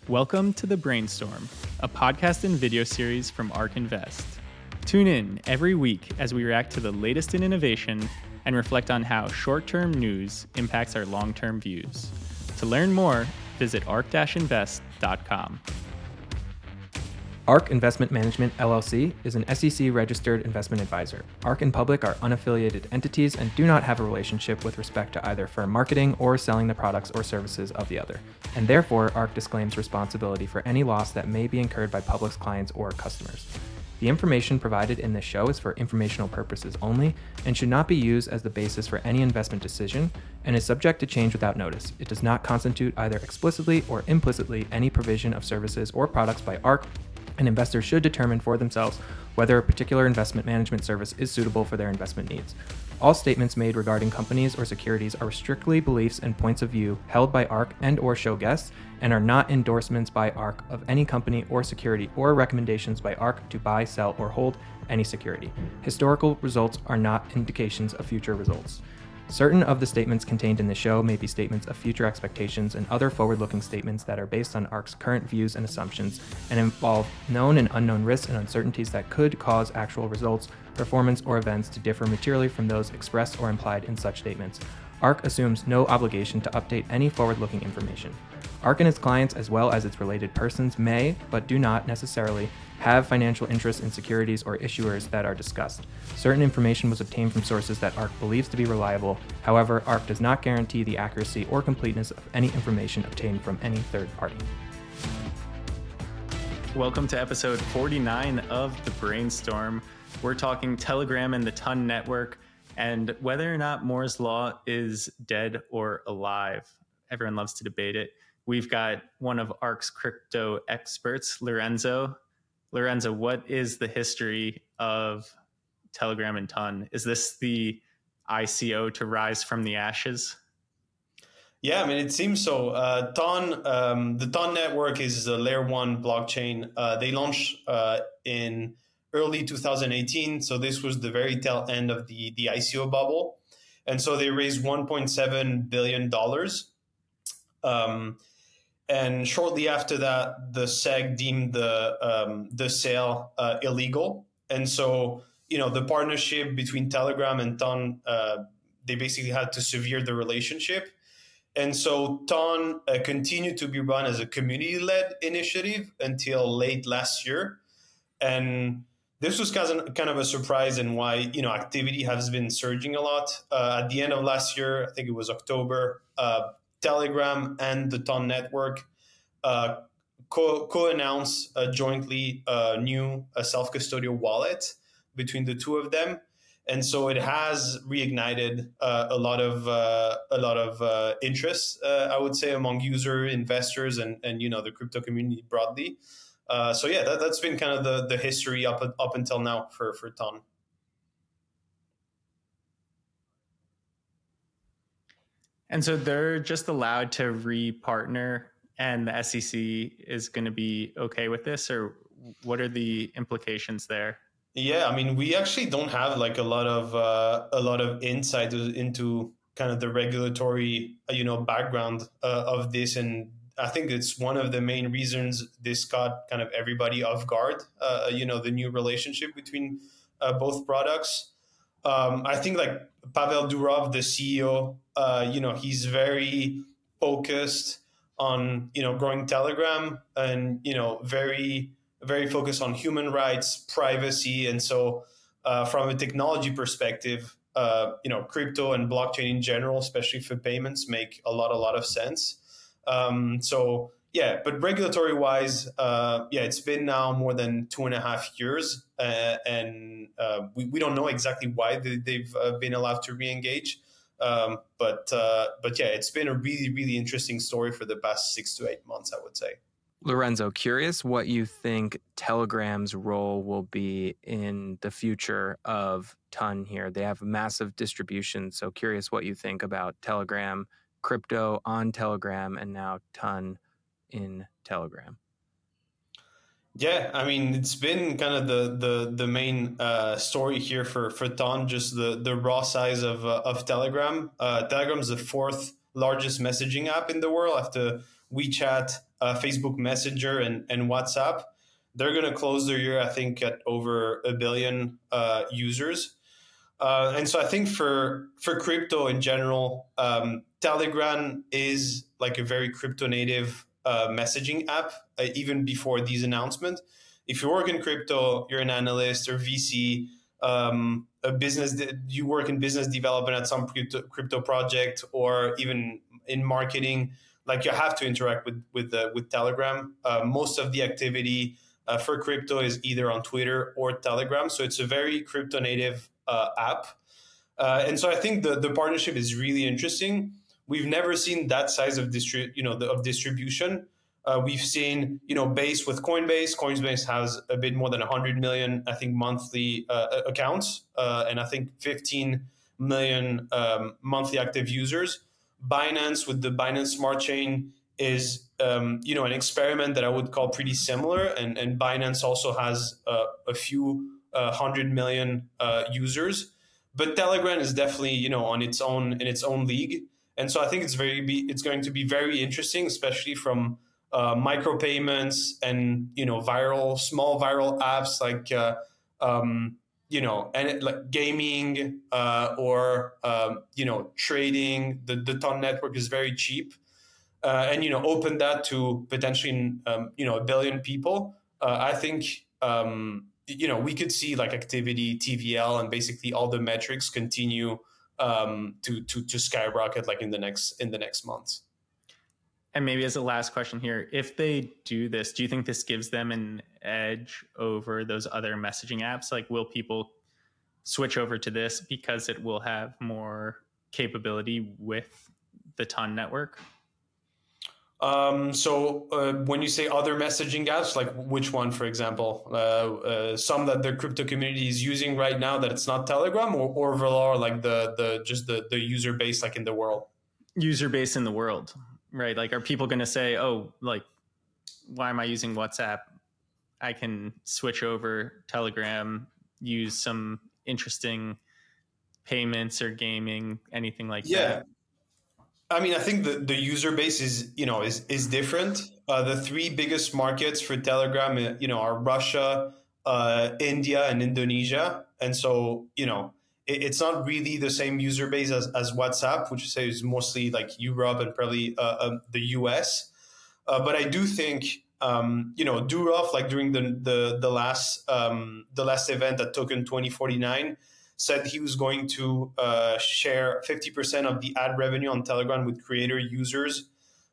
Welcome to The Brainstorm, a podcast and video series from ARK Invest. Tune in every week as we react to the latest in innovation and reflect on how short-term news impacts our long-term views. To learn more, visit ark-invest.com. ARK Investment Management, LLC is an SEC-registered investment advisor. ARK and Public are unaffiliated entities and do not have a relationship with respect to either firm marketing or selling the products or services of the other, and therefore ARK disclaims responsibility for any loss that may be incurred by Public's clients or customers. The information provided in this show is for informational purposes only and should not be used as the basis for any investment decision and is subject to change without notice. It does not constitute either explicitly or implicitly any provision of services or products by ARK, and investors should determine for themselves whether a particular investment management service is suitable for their investment needs. All statements made regarding companies or securities are strictly beliefs and points of view held by ARK and/or show guests and are not endorsements by ARK of any company or security or recommendations by ARK to buy, sell, or hold any security. Historical results are not indications of future results. Certain of the statements contained in the show may be statements of future expectations and other forward-looking statements that are based on ARK's current views and assumptions and involve known and unknown risks and uncertainties that could cause actual results, performance, or events to differ materially from those expressed or implied in such statements. ARK assumes no obligation to update any forward-looking information. ARK and its clients, as well as its related persons, may, but do not necessarily, have financial interests in securities or issuers that are discussed. Certain information was obtained from sources that ARK believes to be reliable. However, ARK does not guarantee the accuracy or completeness of any information obtained from any third party. Welcome to episode 49 of The Brainstorm. We're talking Telegram and the TON network and whether or not Moore's Law is dead or alive. Everyone loves to debate it. We've got one of ARK's crypto experts, Lorenzo. Lorenzo, what is the history of Telegram and TON? Is this the ICO to rise from the ashes? Yeah, I mean, it seems so. The TON network is a layer one blockchain. They launched in early 2018. So this was the very tail end of the ICO bubble. And so they raised $1.7 billion. And shortly after that, the SEC deemed the sale illegal. And so, the partnership between Telegram and TON, they basically had to sever the relationship. And so TON continued to be run as a community-led initiative until late last year. And this was kind of a surprise and why, activity has been surging a lot. At the end of last year, I think it was October, Telegram and the TON network co-announced jointly a new self-custodial wallet between the two of them, and so it has reignited a lot of interest, I would say, among user investors and the crypto community broadly. So yeah, that's been kind of the history up until now for TON. And so they're just allowed to re-partner and the SEC is going to be okay with this, or what are the implications there? Yeah, I mean, we actually don't have like a lot of insight into kind of the regulatory, background of this, and I think it's one of the main reasons this caught kind of everybody off guard. The new relationship between both products. I think like Pavel Durov, the CEO, he's very focused on, growing Telegram and, very, very focused on human rights, privacy. And so from a technology perspective, crypto and blockchain in general, especially for payments, make a lot of sense. So yeah, but regulatory wise, it's been now more than 2.5 years, and we don't know exactly why they've been allowed to re-engage. But yeah, it's been a really, really interesting story for the past 6 to 8 months, I would say. Lorenzo, curious what you think Telegram's role will be in the future of TON here. They have massive distribution, so curious what you think about Telegram, crypto on Telegram, and now TON in Telegram. Yeah, I mean, it's been kind of the main story here for TON, just the raw size of Telegram. Telegram's the fourth largest messaging app in the world after WeChat, Facebook Messenger, and WhatsApp. They're going to close their year, I think, at over 1 billion users. And so I think for crypto in general, Telegram is like a very crypto native messaging app, even before these announcements. If you work in crypto, you're an analyst or VC, a business, you work in business development at some crypto project, or even in marketing, like you have to interact with Telegram. Most of the activity for crypto is either on Twitter or Telegram. So it's a very crypto native app. And so I think the partnership is really interesting. We've never seen that size of distribution. We've seen, Base with Coinbase. Coinbase has a bit more than 100 million, I think, monthly accounts, and I think 15 million monthly active users. Binance with the Binance Smart Chain is, an experiment that I would call pretty similar. And Binance also has a few 100 million users. But Telegram is definitely, in its own league. And so I think it's going to be very interesting, especially from micropayments and small viral apps like like gaming or trading. The Ton network is very cheap, and open that to potentially 1 billion people. I think we could see like activity, TVL, and basically all the metrics continue to skyrocket like in the next months. And maybe as a last question here, if they do this, do you think this gives them an edge over those other messaging apps? Like, will people switch over to this because it will have more capability with the Ton network? So when you say other messaging apps, like which one, for example? Some that the crypto community is using right now that it's not Telegram, or overall like the user base like in the world? User base in the world, right? Like, are people going to say, oh, like, why am I using WhatsApp? I can switch over Telegram, use some interesting payments or gaming, anything like that? I mean, I think the user base is different. The three biggest markets for Telegram, are Russia, India, and Indonesia. And so, it's not really the same user base as WhatsApp, which is mostly like Europe and probably the US. But I do think, Durov, like during the last event at Token 2049, said he was going to share 50% of the ad revenue on Telegram with creator users,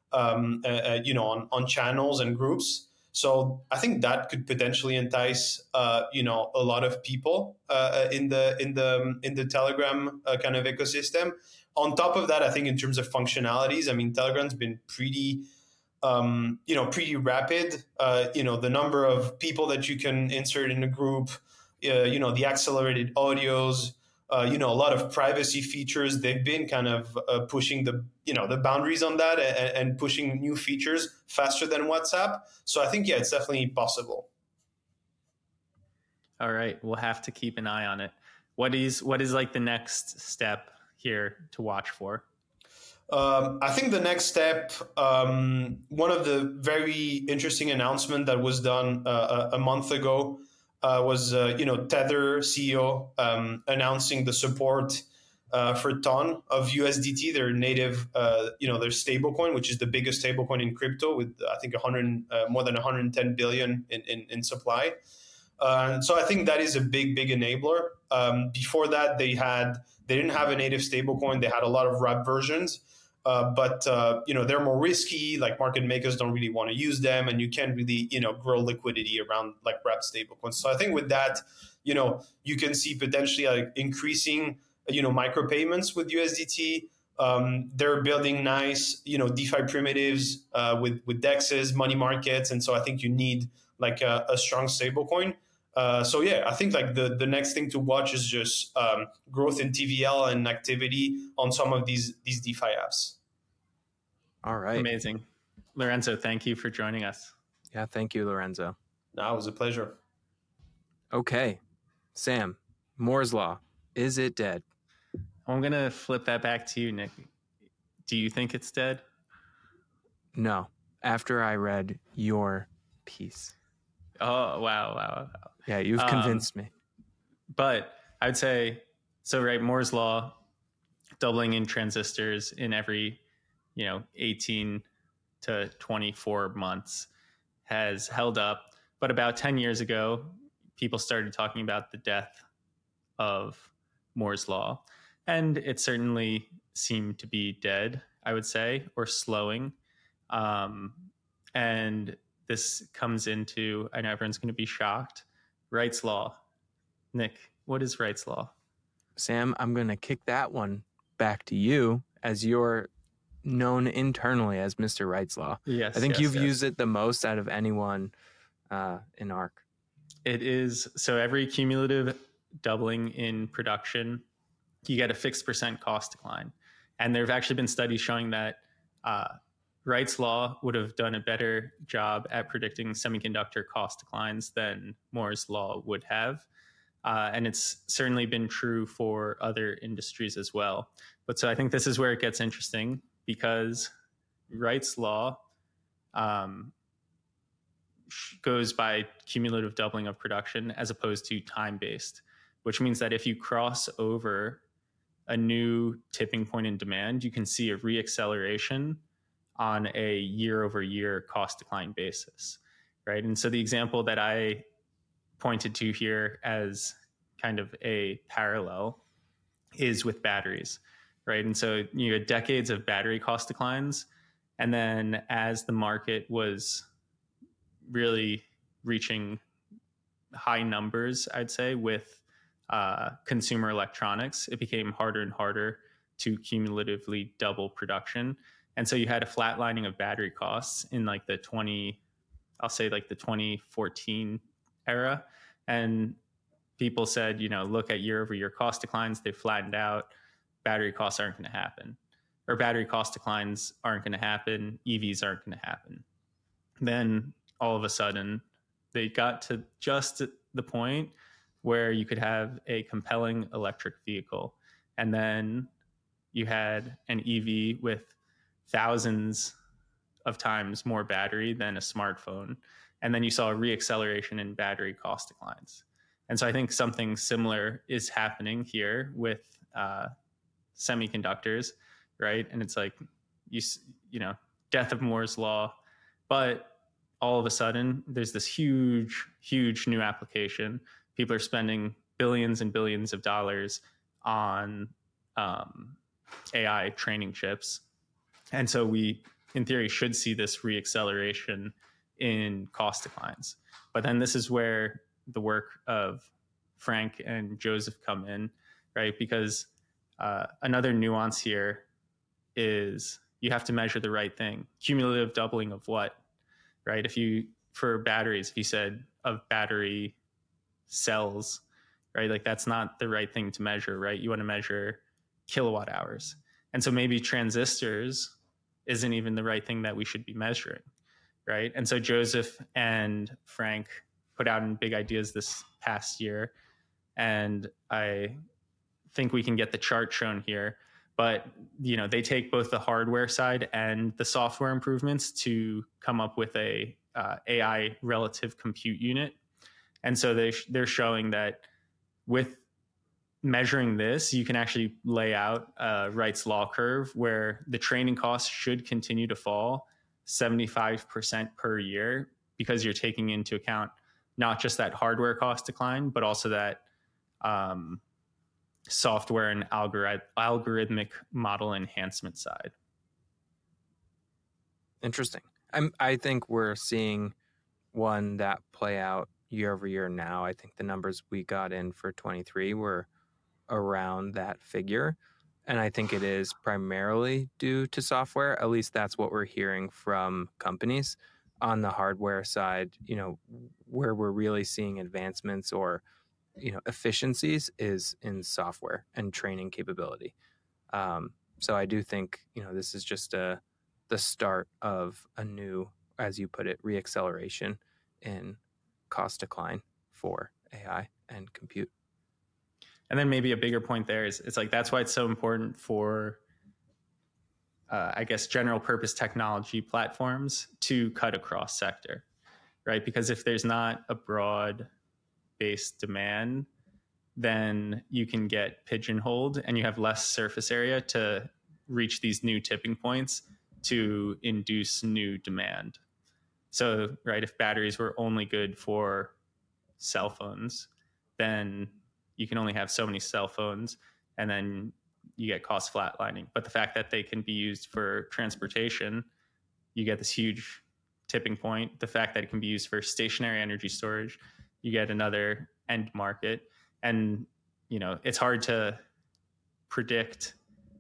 on channels and groups. So I think that could potentially entice, a lot of people in the Telegram kind of ecosystem. On top of that, I think in terms of functionalities, I mean, Telegram's been pretty rapid. The number of people that you can insert in a group, the accelerated audios, a lot of privacy features. They've been kind of pushing the boundaries on that and pushing new features faster than WhatsApp. So I think, it's definitely possible. All right. We'll have to keep an eye on it. What is like the next step here to watch for? I think the next step, one of the very interesting announcement that was done a month ago, was Tether CEO announcing the support for Ton of USDT, their native, their stablecoin, which is the biggest stablecoin in crypto, with I think more than 110 billion in supply. So I think that is a big enabler. Before that, they didn't have a native stablecoin. They had a lot of wrap versions. But they're more risky. Like, market makers don't really want to use them, and you can't really grow liquidity around like wrapped stablecoins. So I think with that, you can see potentially like increasing micropayments with USDT. They're building nice DeFi primitives with DEXs, money markets, and so I think you need like a strong stablecoin. So I think like the next thing to watch is just growth in TVL and activity on some of these DeFi apps. All right. Amazing. Lorenzo, thank you for joining us. Yeah, thank you, Lorenzo. No, it was a pleasure. Okay. Sam, Moore's Law, is it dead? I'm going to flip that back to you, Nick. Do you think it's dead? No. After I read your piece. Oh, wow. Yeah, you've convinced me. But I would say, so right, Moore's law, doubling in transistors in every, 18 to 24 months has held up. But about 10 years ago, people started talking about the death of Moore's law. And it certainly seemed to be dead, I would say, or slowing. And this comes into, I know everyone's going to be shocked, Wright's law. Nick, what is Wright's law? Sam, I'm going to kick that one back to you, as you're known internally as Mr. Wright's law. Yes, I think you've used it the most out of anyone in ARC. It is. So every cumulative doubling in production, you get a fixed % cost decline. And there have actually been studies showing that Wright's law would have done a better job at predicting semiconductor cost declines than Moore's law would have. And it's certainly been true for other industries as well. But so I think this is where it gets interesting, because Wright's law goes by cumulative doubling of production as opposed to time-based, which means that if you cross over a new tipping point in demand, you can see a reacceleration on a year-over-year cost decline basis, right? And so the example that I pointed to here as kind of a parallel is with batteries, right? And so you had decades of battery cost declines, and then as the market was really reaching high numbers, I'd say, with consumer electronics, it became harder and harder to cumulatively double production. And so you had a flatlining of battery costs in like the 2014 era. And people said, look at year over year cost declines, they flattened out, battery costs aren't going to happen, or battery cost declines aren't going to happen, EVs aren't going to happen. Then all of a sudden, they got to just the point where you could have a compelling electric vehicle. And then you had an EV with thousands of times more battery than a smartphone. And then you saw a reacceleration in battery cost declines. And so I think something similar is happening here with semiconductors, right? And it's like, death of Moore's law, but all of a sudden there's this huge new application. People are spending billions and billions of dollars on AI training chips. And so we, in theory, should see this reacceleration in cost declines. But then this is where the work of Frank and Joseph come in, right? Because another nuance here is you have to measure the right thing. Cumulative doubling of what, right? For batteries, if you said of battery cells, right? Like that's not the right thing to measure, right? You want to measure kilowatt hours. And so maybe transistors isn't even the right thing that we should be measuring, right? And so Joseph and Frank put out in big ideas this past year, and I think we can get the chart shown here, but they take both the hardware side and the software improvements to come up with a AI relative compute unit. And so they're showing that with measuring this, you can actually lay out a Wright's law curve where the training costs should continue to fall 75% per year, because you're taking into account not just that hardware cost decline, but also that software and algorithmic model enhancement side. Interesting. I think we're seeing one that play out year over year now. I think the numbers we got in for 23 were around that figure. And I think it is primarily due to software. At least that's what we're hearing from companies. On the hardware side, where we're really seeing advancements or efficiencies is in software and training capability. So I do think this is just the start of a new, as you put it, reacceleration in cost decline for AI and compute. And then maybe a bigger point there is it's like that's why it's so important for I guess, general purpose technology platforms to cut across sector, right? Because if there's not a broad based demand, then you can get pigeonholed and you have less surface area to reach these new tipping points to induce new demand. So, right, if batteries were only good for cell phones, then you can only have so many cell phones, and then you get cost flatlining. But the fact that they can be used for transportation, you get this huge tipping point. The fact that it can be used for stationary energy storage, you get another end market. And, it's hard to predict,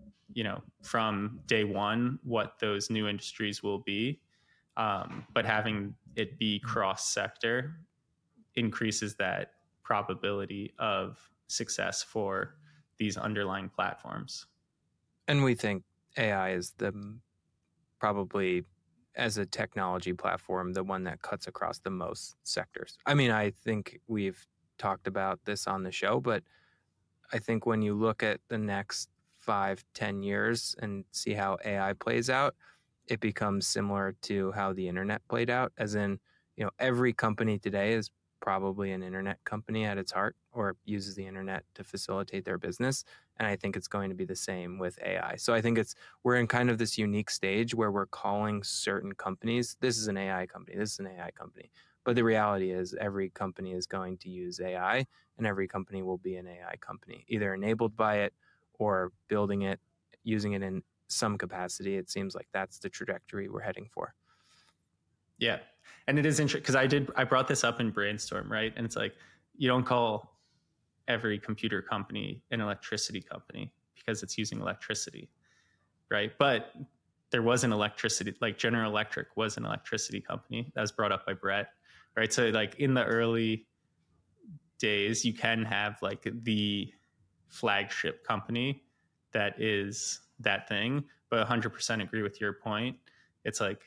from day one what those new industries will be. But having it be cross sector increases that probability of success for these underlying platforms. And we think AI is probably, as a technology platform, the one that cuts across the most sectors. I mean, I think we've talked about this on the show, but I think when you look at the next 5-10 years and see how AI plays out, it becomes similar to how the internet played out, as in, every company today is probably an internet company at its heart, or uses the internet to facilitate their business. And I think it's going to be the same with AI. So I think we're in kind of this unique stage where we're calling certain companies, this is an AI company, this is an AI company. But the reality is every company is going to use AI, and every company will be an AI company, either enabled by it or building it, using it in some capacity. It seems like that's the trajectory we're heading for. Yeah. And it is interesting because I brought this up in Brainstorm, right? And it's like, you don't call every computer company an electricity company because it's using electricity, right? But there was an electricity, like General Electric was an electricity company that was brought up by Brett, right? So like in the early days, you can have like the flagship company that is that thing, but 100% agree with your point. It's like,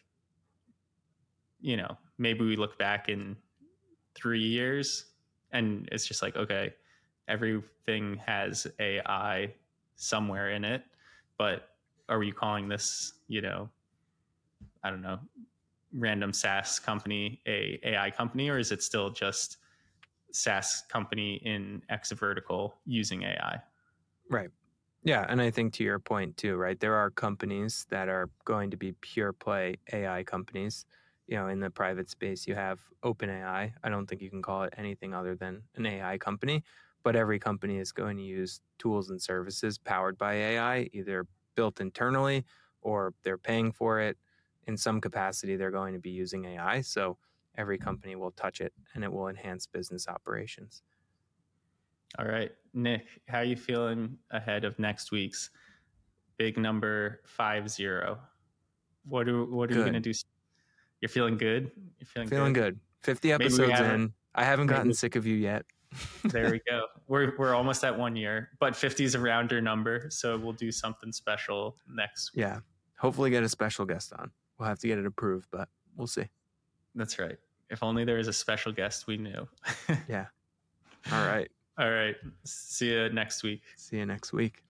maybe we look back in 3 years and it's just like, okay, everything has AI somewhere in it, but are we calling this, I don't know, random SaaS company a AI company, or is it still just SaaS company in X vertical using AI? Right. Yeah. And I think to your point too, right, there are companies that are going to be pure play AI companies. In the private space, you have OpenAI. I don't think you can call it anything other than an AI company, but every company is going to use tools and services powered by AI, either built internally or they're paying for it. In some capacity, they're going to be using AI. So every company will touch it and it will enhance business operations. All right, Nick, how are you feeling ahead of next week's big number 50? What are we going to do? You're feeling good? You're feeling good. 50 episodes in. I haven't gotten sick of you yet. There we go. We're almost at 1 year, but 50 is a rounder number, so we'll do something special next week. Yeah, hopefully get a special guest on. We'll have to get it approved, but we'll see. That's right. If only there was a special guest we knew. Yeah. All right. All right. See you next week. See you next week.